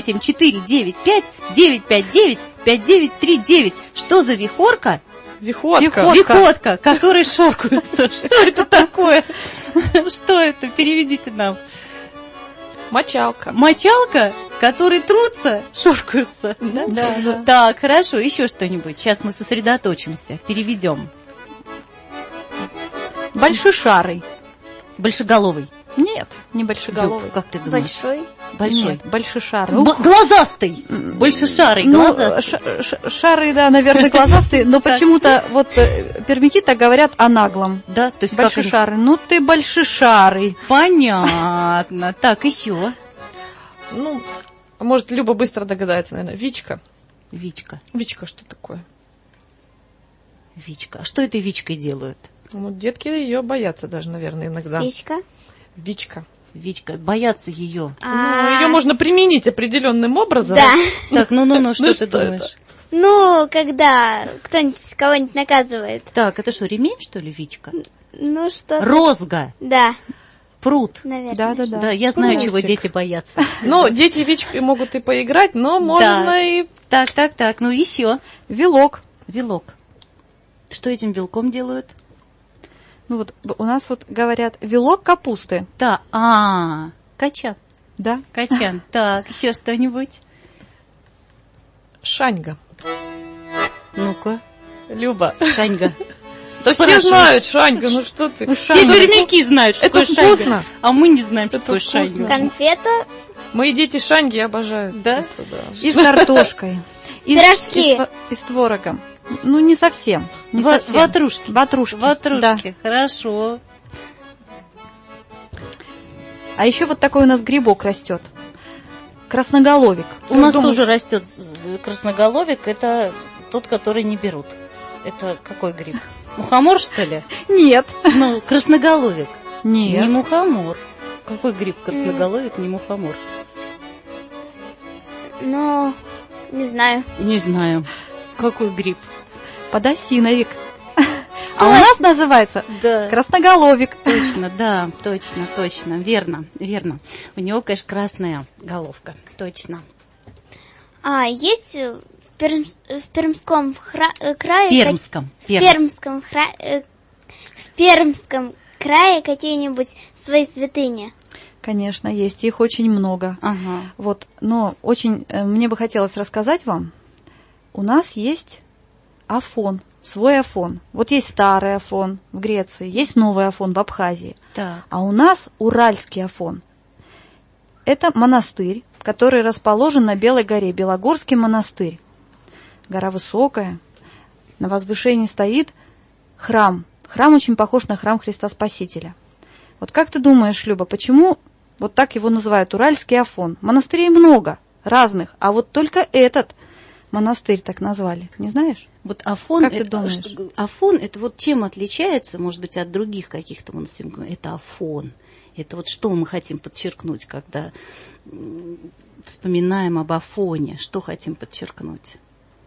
8495-959-5939. Что за вихорка? Виходка. Виходка, которые шоркаются. Что это такое? Что это? Переведите нам. Мочалка. Мочалка, которые трутся, шоркаются. Да? Да. Так, хорошо, еще что-нибудь. Сейчас мы сосредоточимся, переведем. Большишарый. Большеголовый. Нет, не большеголовый. Люк, как ты думаешь? Большой. Большой. Нет, большишарый. Глазастый. Большешарый, Ну, глазастый. шары, да, наверное, глазастые, но почему-то вот пермяки так говорят о наглом. Да, то есть как они- Большишарый. Ну ты большишарый. Понятно. Так, еще. Ну, может, Люба быстро догадается, наверное. Вичка. Вичка. Вичка, что такое? Вичка. А что этой Вичкой делают? Ну, детки ее боятся даже, наверное, иногда. Спичка. Вичка. Вичка. Боятся ее. Ну, ее можно применить определенным образом. Да. Так, ну, что Ну, ты что думаешь? Ну, когда кто-нибудь кого-нибудь наказывает. Так, это что, ремень, что ли, Вичка? Ну, что Розга. Да, Пруд. наверное. Да. Да, я знаю, чего Прутик. дети боятся. Ну, дети Вичкой могут и поиграть, но можно и... Так, ну еще. Вилок. Вилок. Что этим вилком делают? Ну вот у нас вот говорят вилок капусты. Да, качан. Да. Качан. Так, еще что-нибудь? Шаньга. Ну-ка, Люба. Шаньга. Да все знают шаньга, ну что ты? Все пермяки знают, что Это такое шаньга. вкусно. А мы не знаем, что Это такое вкусно. шаньга. Конфета, Мои дети шаньги обожают. Да? Просто, да. И с картошкой. Пирожки. И с творогом. Ну, не совсем. Не совсем. Ватрушки. Ватрушки. Ватрушки, хорошо. Да. А еще вот такой у нас грибок растет. Красноголовик. У нас думаю, тоже растет красноголовик, это тот, который не берут. Это какой гриб? Мухомор, что ли? Нет. Ну, красноголовик. Нет. Не мухомор. Какой гриб красноголовик, не мухомор? ну, не знаю. Не знаю. Какой гриб? Подосиновик. А у нас называется Да. красноголовик. Точно, да, точно. Верно. У него, конечно, красная головка. Точно. Есть в Пермском крае... Пермском. В Пермском крае какие-нибудь свои святыни? Конечно, есть. Их очень много. Ага. Вот, но очень мне бы хотелось рассказать вам. У нас есть Афон, свой Афон. Вот есть старый Афон в Греции, есть новый Афон в Абхазии. Так. А у нас Уральский Афон. Это монастырь, который расположен на Белой горе, Белогорский монастырь. Гора высокая, на возвышении стоит храм. Храм очень похож на храм Христа Спасителя. Вот как ты думаешь, Люба, почему вот так его называют Уральский Афон? Монастырей много, разных, а вот только этот монастырь так назвали. Не знаешь? Вот Афон, Как ты думаешь? Афон, это вот чем отличается, может быть, от других каких-то монастырей? Это Афон. Это вот что мы хотим подчеркнуть, когда вспоминаем об Афоне? Что хотим подчеркнуть?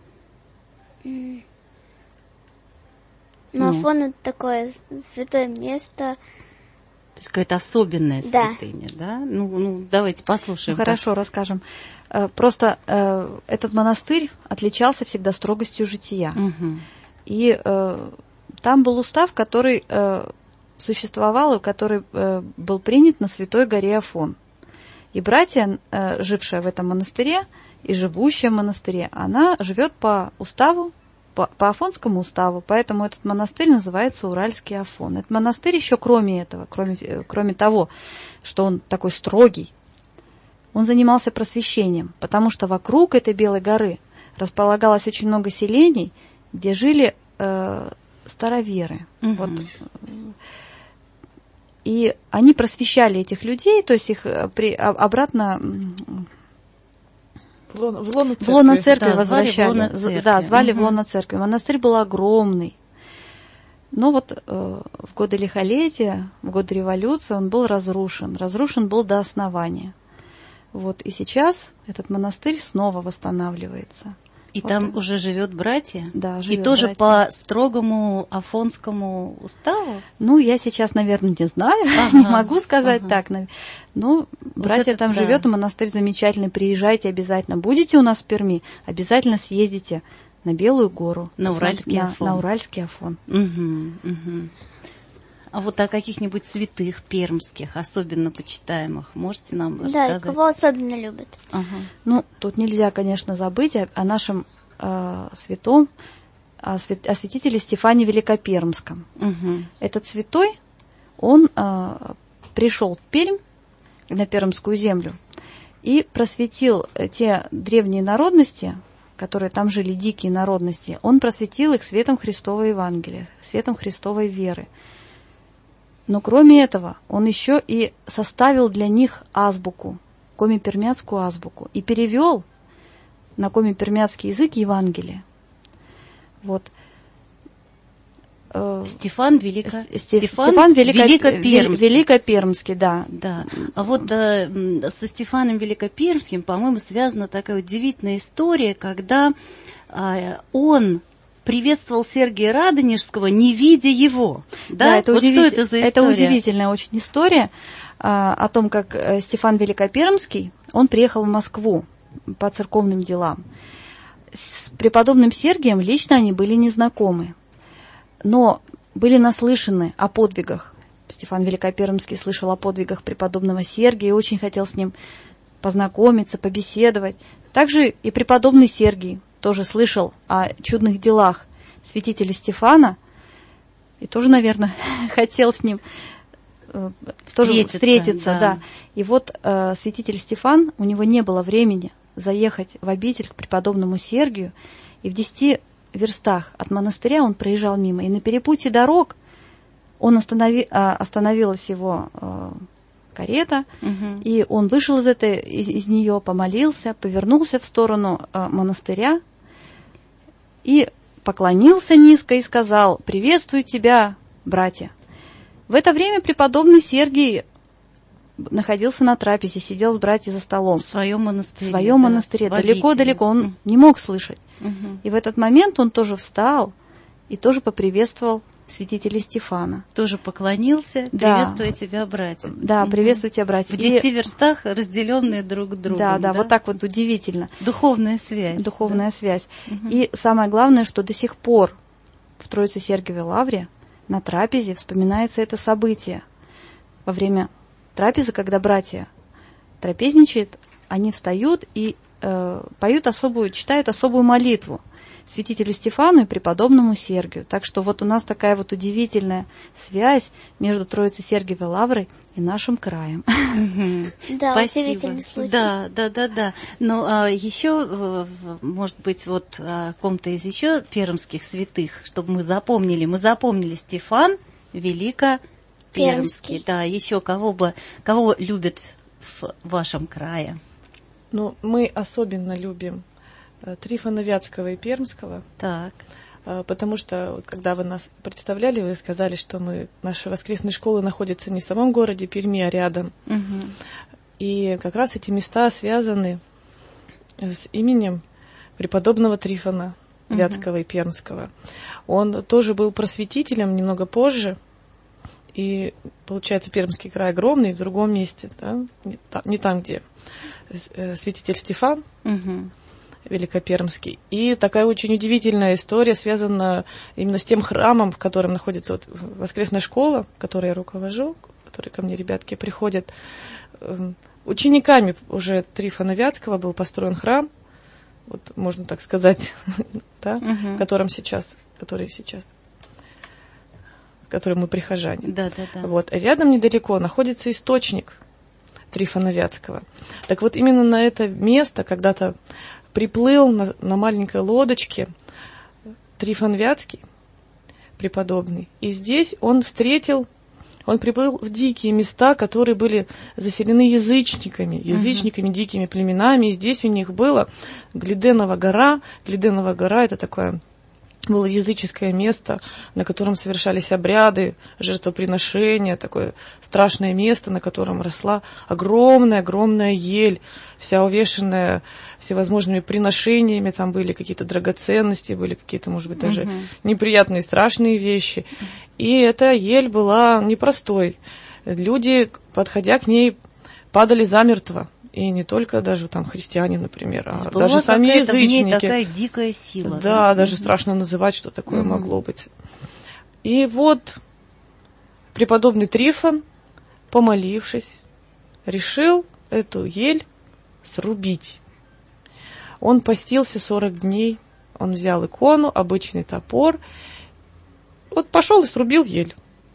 Ну, Афон это такое святое место. То есть какая-то особенная Да. святыня, да? Ну, давайте послушаем. Хорошо, расскажем. Просто этот монастырь отличался всегда строгостью жития. Мгм. И там был устав, который существовал, который был принят на Святой горе Афон. И братья, жившая в этом монастыре и живущая в монастыре, она живет по уставу, по Афонскому уставу, поэтому этот монастырь называется Уральский Афон. Этот монастырь еще кроме этого, кроме того, что он такой строгий, он занимался просвещением, потому что вокруг этой Белой горы располагалось очень много селений, где жили староверы. Вот. И они просвещали этих людей, то есть их обратно в лоно церкви возвращали. Звали в лоно церкви. Монастырь был огромный. Но вот в годы лихолетия, в годы революции он был разрушен. Разрушен был до основания. Вот. И сейчас этот монастырь снова восстанавливается. И вот там уже живет братья? Да, живет. И тоже братья. по строгому афонскому уставу? Ну, я сейчас, наверное, не знаю, не могу сказать так. Но братья там живет, и монастырь замечательный. Приезжайте обязательно. Будете у нас в Перми, обязательно съездите на Белую гору. На Уральский Афон. На Уральский Афон. А вот о каких-нибудь святых пермских, особенно почитаемых, можете нам рассказать? Да, и кого особенно любят? Ну, тут нельзя, конечно, забыть о нашем святом, о святителе Стефане Великопермском. Этот святой, он пришел в Пермь, на Пермскую землю, и просветил те древние народности, которые там жили, дикие народности, он просветил их светом Христового Евангелия, светом Христовой веры. Но кроме этого, он еще и составил для них азбуку, коми-пермяцкую азбуку, и перевел на коми-пермяцкий язык Евангелие. Вот. Стефан Великопермский, да. Да. А вот со Стефаном Великопермским, по-моему, связана такая удивительная история, когда он приветствовал Сергия Радонежского, не видя его. Да, это, вот что это за история? Это удивительная очень история о том, как Стефан Великопермский, он приехал в Москву по церковным делам. С преподобным Сергием лично они были незнакомы, но были наслышаны о подвигах. Стефан Великопермский слышал о подвигах преподобного Сергия и очень хотел с ним познакомиться, побеседовать. Также и преподобный Сергий тоже слышал о чудных делах святителя Стефана и тоже, наверное, хотел с ним тоже встретиться. Да. И вот святитель Стефан, у него не было времени заехать в обитель к преподобному Сергию, и в 10 верстах от монастыря он проезжал мимо, и на перепутье дорог остановилась его карета, и он вышел из нее, помолился, повернулся в сторону монастыря и поклонился низко и сказал: «Приветствую тебя, братья». В это время преподобный Сергий находился на трапезе, сидел с братьями за столом. В своем монастыре. В своем монастыре. Далеко-далеко. Он не мог слышать. И в этот момент он тоже встал и тоже поприветствовал святителя Стефана. Тоже поклонился, приветствуя тебя, братья. Да, приветствую тебя, братья. В 10 верстах, разделенные друг другом. Да, вот так вот удивительно. Духовная связь. Духовная связь. И самое главное, что до сих пор в Троице-Сергиевой лавре на трапезе вспоминается это событие. Во время трапезы, когда братья трапезничают, они встают и читают особую молитву святителю Стефану и преподобному Сергию. Так что вот у нас такая вот удивительная связь между Троице-Сергиевой лаврой и нашим краем. Да, удивительный случай. Да. Но еще, может быть, вот о ком-то из еще пермских святых, чтобы мы запомнили. Мы запомнили Стефан Великопермский. Да, еще кого любят в вашем крае? Ну, мы особенно любим Трифона Вятского и Пермского. Так. Потому что, вот, когда вы нас представляли, вы сказали, что наши воскресные школы находятся не в самом городе Перми, а рядом. И как раз эти места связаны с именем преподобного Трифона Вятского и Пермского. Он тоже был просветителем немного позже. И, получается, Пермский край огромный, в другом месте, да? Не там, где святитель Стефан. Великопермский. И такая очень удивительная история связана именно с тем храмом, в котором находится вот воскресная школа, которой я руковожу, в которой ко мне ребятки приходят. Учениками уже Трифона Вятского был построен храм, вот можно так сказать, да, в котором сейчас, в котором мы прихожане. Да. Вот. Рядом недалеко находится источник Трифона Вятского. Так вот, именно на это место когда-то приплыл на маленькой лодочке Трифон Вятский, преподобный. И здесь он приплыл в дикие места, которые были заселены язычниками, дикими племенами. И здесь у них было Глиденова гора. Глиденова гора — это такое было языческое место, на котором совершались обряды, жертвоприношения, такое страшное место, на котором росла огромная ель, вся увешанная всевозможными приношениями, там были какие-то драгоценности, были какие-то, может быть, даже неприятные, страшные вещи. И эта ель была непростой. Люди, подходя к ней, падали замертво. И не только даже там христиане, например, а даже сами язычники. В ней такая дикая сила. Да, даже страшно называть, что такое могло быть. И вот преподобный Трифон, помолившись, решил эту ель срубить. Он постился 40 дней, он взял икону, обычный топор, вот пошел и срубил ель.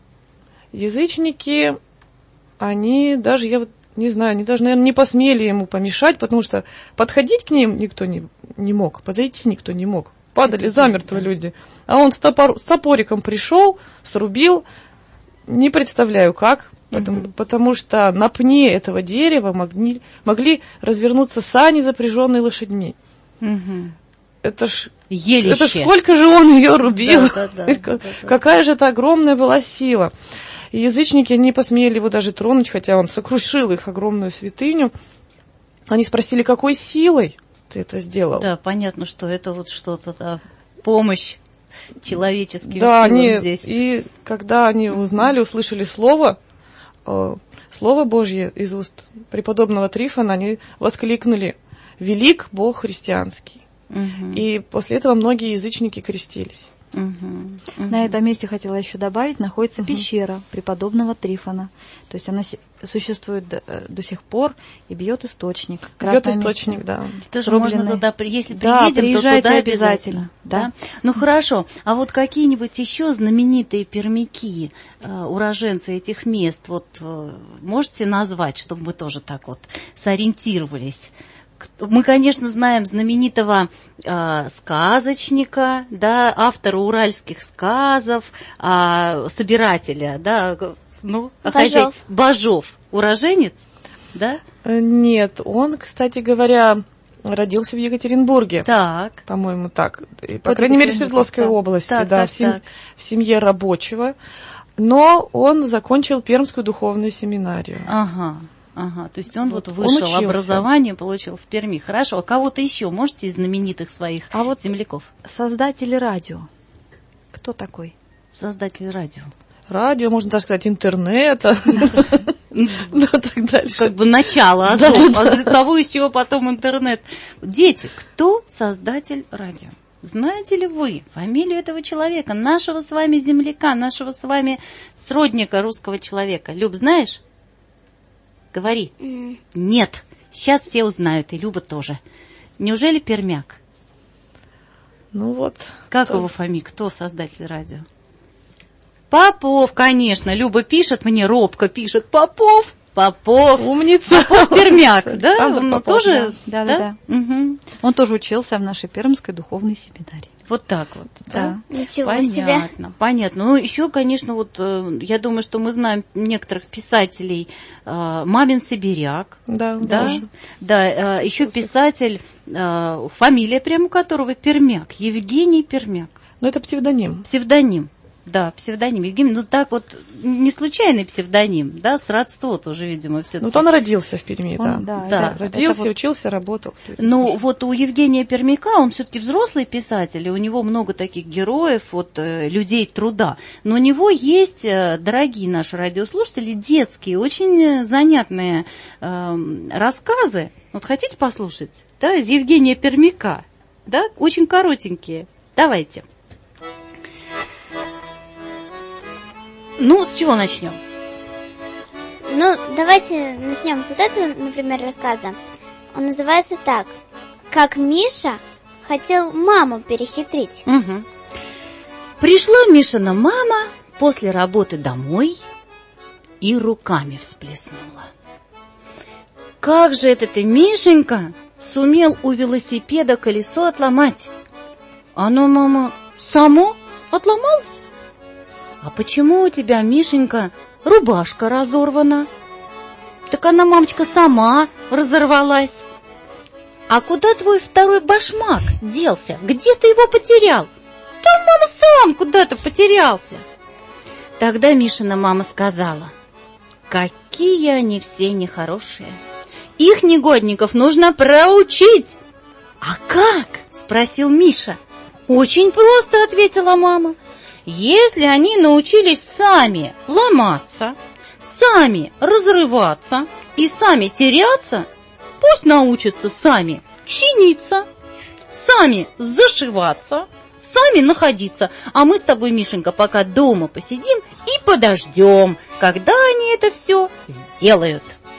Язычники, они даже, я вот не знаю, они даже, наверное, не посмели ему помешать, потому что подходить к ним никто не мог, подойти никто не мог. Падали замертво люди. А он с топориком пришел, срубил, не представляю как, потому что на пне этого дерева могли развернуться сани, запряженные лошадьми. Это ж сколько же он ее рубил. Какая же это огромная была сила. И язычники не посмели его даже тронуть, хотя он сокрушил их огромную святыню. Они спросили, какой силой ты это сделал? Да, понятно, что это вот что-то, помощь человеческим силам здесь. И когда они узнали, услышали Слово Божье из уст преподобного Трифона, они воскликнули: «Велик Бог христианский». И после этого многие язычники крестились. На этом месте хотела еще добавить, находится пещера преподобного Трифона. То есть она существует до сих пор и бьет источник. Бьет источник, да. Тоже можно туда, если приедем, то туда обязательно. Да? Ну хорошо, а вот какие-нибудь еще знаменитые пермяки, уроженцы этих мест, вот можете назвать, чтобы мы тоже так вот сориентировались? Мы, конечно, знаем знаменитого сказочника, да, автора уральских сказов, собирателя, да, Бажов. Уроженец, да? Нет, он, кстати говоря, родился в Екатеринбурге. Так. По-моему, так. По крайней мере, в Свердловской области, в семье рабочего. Но он закончил Пермскую духовную семинарию. Ага, то есть он вот вышел, образование получил в Перми. Хорошо, а кого-то еще можете из знаменитых своих земляков? Создатель радио. Кто такой? Создатель радио. Радио, можно даже сказать, интернета. Ну, так дальше. Как бы начало, а того из чего потом интернет. Дети, кто создатель радио? Знаете ли вы фамилию этого человека, нашего с вами земляка, нашего с вами сродника русского человека? Люб, знаешь? Говори. Нет. Сейчас все узнают, и Люба тоже. Неужели пермяк? Ну вот. Как его фамилия? Кто создатель радио? Попов, конечно. Люба пишет мне, робко пишет. Попов. Умница. Попов пермяк, да? Правда, Он Попов, тоже? Да. Он тоже учился в нашей Пермской духовной семинарии. Вот так вот, да? Ничего понятно, себе. Понятно. Ну, еще, конечно, вот я думаю, что мы знаем некоторых писателей. Мамин Сибиряк. Да. Да, еще писатель, фамилия прямо которого Пермяк. Евгений Пермяк. Ну, это псевдоним. Псевдоним. Да, псевдоним Евгений. Ну, так вот, не случайный псевдоним, да, сродство тоже, видимо, все-таки. Ну, он родился в Перми, да. Да, Родился, вот, учился, работал. ну, вот у Евгения Пермяка, он все-таки взрослый писатель, и у него много таких героев, вот, людей труда. Но у него есть, дорогие наши радиослушатели, детские, очень занятные рассказы. Вот хотите послушать? Да, из Евгения Пермяка. Да, очень коротенькие. Давайте. Ну, с чего начнем? Ну, давайте начнем с вот этого, например, рассказа. Он называется так. Как Миша хотел маму перехитрить. Угу. Пришла Мишина мама после работы домой и руками всплеснула. Как же это ты, Мишенька, сумел у велосипеда колесо отломать? Оно, мама, само отломалось? А почему у тебя, Мишенька, рубашка разорвана? Так она, мамочка, сама разорвалась. А куда твой второй башмак делся? Где ты его потерял? Да, мама, сам куда-то потерялся. Тогда Мишина мама сказала: какие они все нехорошие. Их, негодников, нужно проучить. А как? Спросил Миша. Очень просто, ответила мама. Если они научились сами ломаться, сами разрываться и сами теряться, пусть научатся сами чиниться, сами зашиваться, сами находиться. А мы с тобой, Мишенька, пока дома посидим и подождем, когда они это все сделают.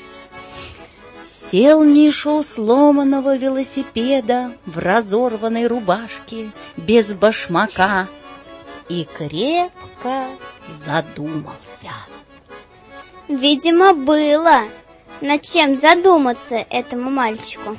Сел Миша у сломанного велосипеда в разорванной рубашке, без башмака, и крепко задумался. Видимо, было над чем задуматься этому мальчику.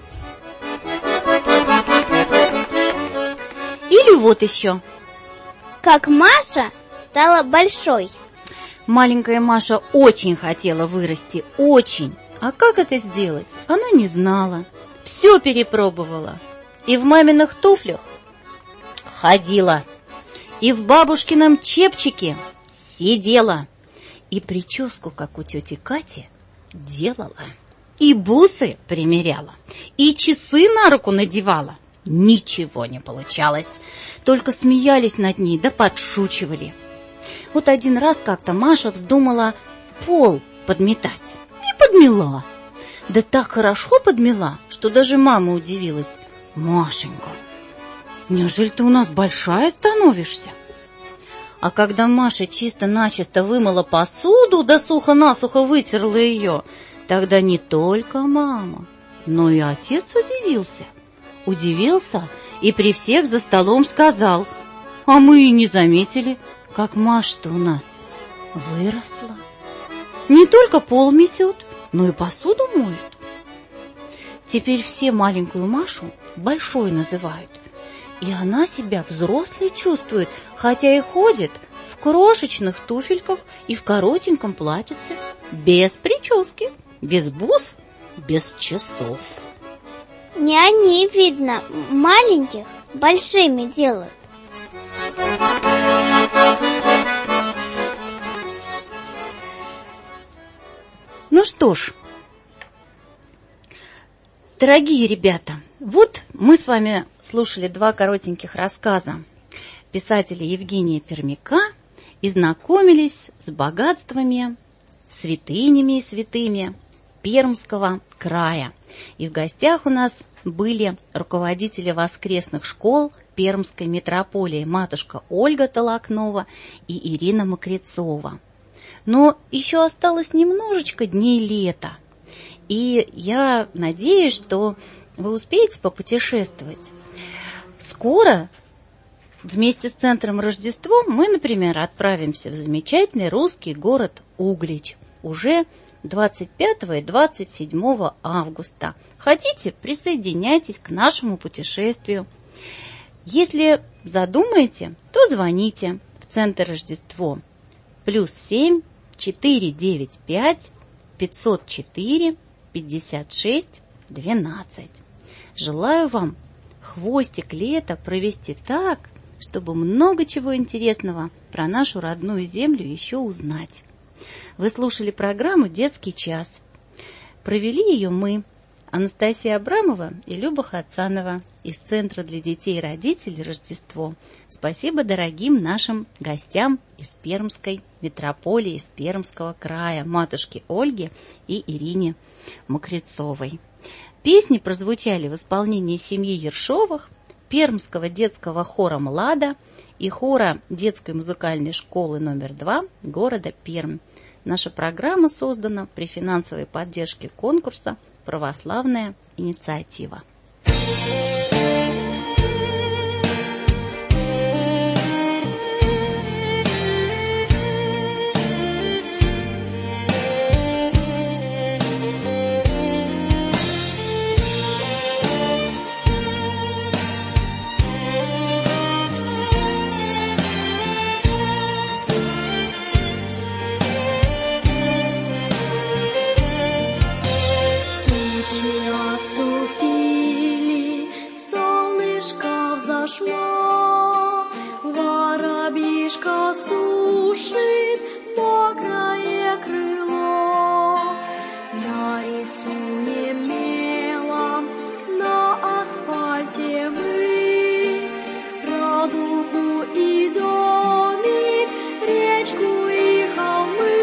Или вот еще. Как Маша стала большой. Маленькая Маша очень хотела вырасти, очень. А как это сделать, она не знала. Все перепробовала. И в маминых туфлях ходила, и в бабушкином чепчике сидела, и прическу, как у тети Кати, делала, и бусы примеряла, и часы на руку надевала. Ничего не получалось, только смеялись над ней да подшучивали. Вот один раз как-то Маша вздумала пол подметать. И подмела. Да так хорошо подмела, что даже мама удивилась. Машенька, неужели ты у нас большая становишься? А когда Маша чисто-начисто вымыла посуду, да сухо-насухо вытерла ее, тогда не только мама, но и отец удивился. Удивился и при всех за столом сказал: а мы и не заметили, как Маша-то у нас выросла. Не только пол метет, но и посуду моет. Теперь все маленькую Машу большой называют. И она себя взрослой чувствует, хотя и ходит в крошечных туфельках и в коротеньком платьице, без прически, без бус, без часов. Не они, видно, маленьких большими делают. Ну что ж, дорогие ребята, вот мы с вами слушали два коротеньких рассказа писателя Евгения Пермяка и знакомились с богатствами, святынями и святыми Пермского края. И в гостях у нас были руководители воскресных школ Пермской митрополии матушка Ольга Толокнова и Ирина Мокрецова. Но еще осталось немножечко дней лета. И я надеюсь, что вы успеете попутешествовать. Скоро вместе с Центром Рождество мы, например, отправимся в замечательный русский город Углич уже 25 и 27 августа. Хотите, присоединяйтесь к нашему путешествию. Если задумаете, то звоните в Центр Рождество. +7 495 504 56 12. Желаю вам хвостик лета провести так, чтобы много чего интересного про нашу родную землю еще узнать. Вы слушали программу «Детский час». Провели ее мы, Анастасия Абрамова и Люба Хацанова из Центра для детей и родителей «Рождество». Спасибо дорогим нашим гостям из Пермской метрополии, из Пермского края, матушке Ольге и Ирине Мокрецовой. Песни прозвучали в исполнении семьи Ершовых, Пермского детского хора «Млада» и хора детской музыкальной школы номер 2 города Пермь. Наша программа создана при финансовой поддержке конкурса «Православная инициатива». Отступили, солнышко взошло, воробьишка сушит мокрое крыло. Нарисуем мелом на асфальте мы радугу и домик, речку и холмы.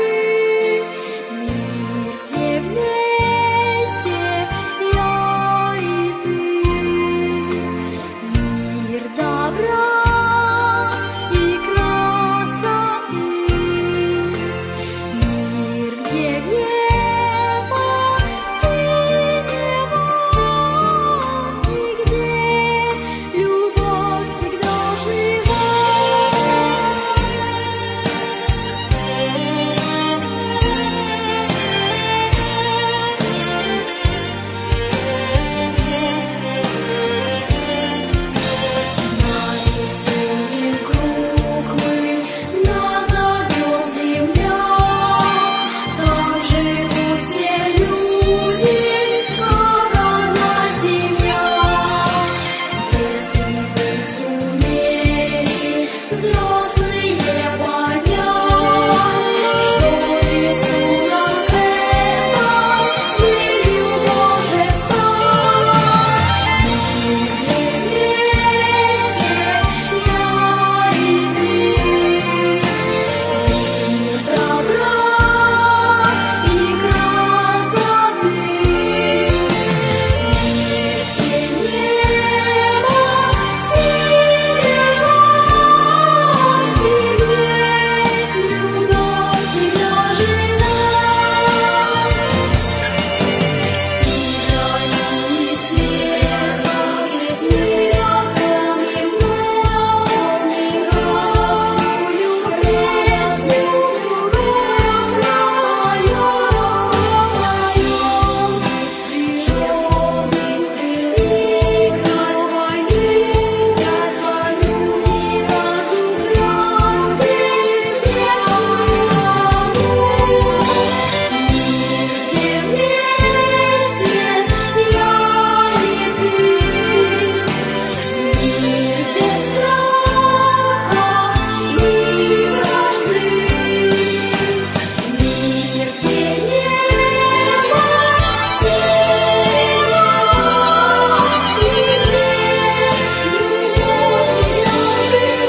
Мир, где вместе я и ты, мир добра и красоты, мир, где небо синего и где любовь всегда жива. Нарисуем круг мы, назовем земля. Там живут все люди, как одна семья. Если бы сумели взрослые понять, что рисунок это былью может стать. Мир, где вместе я и ты, мир добра и красоты, мир, где небо синего и где любовь всегда жива. И света, с миром полным полным красную песню, чем быть играть войны, люди разукрасили светлую мир, где вместе я и ты, мир без страха и вражды, мир, где небо синего и где любовь всегда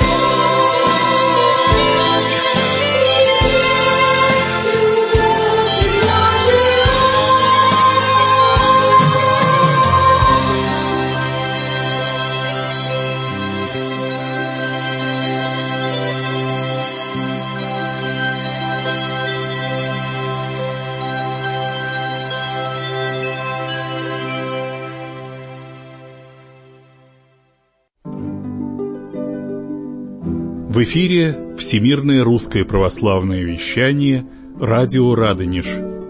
В эфире Всемирное русское православное вещание «Радио Радонеж».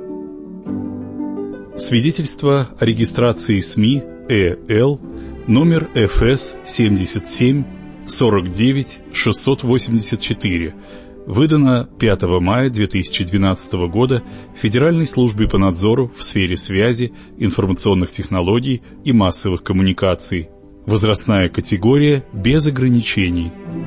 Свидетельство о регистрации СМИ ЭЛ номер ФС 77 49 684, выдано 5 мая 2012 года Федеральной службой по надзору в сфере связи, информационных технологий и массовых коммуникаций. Возрастная категория без ограничений.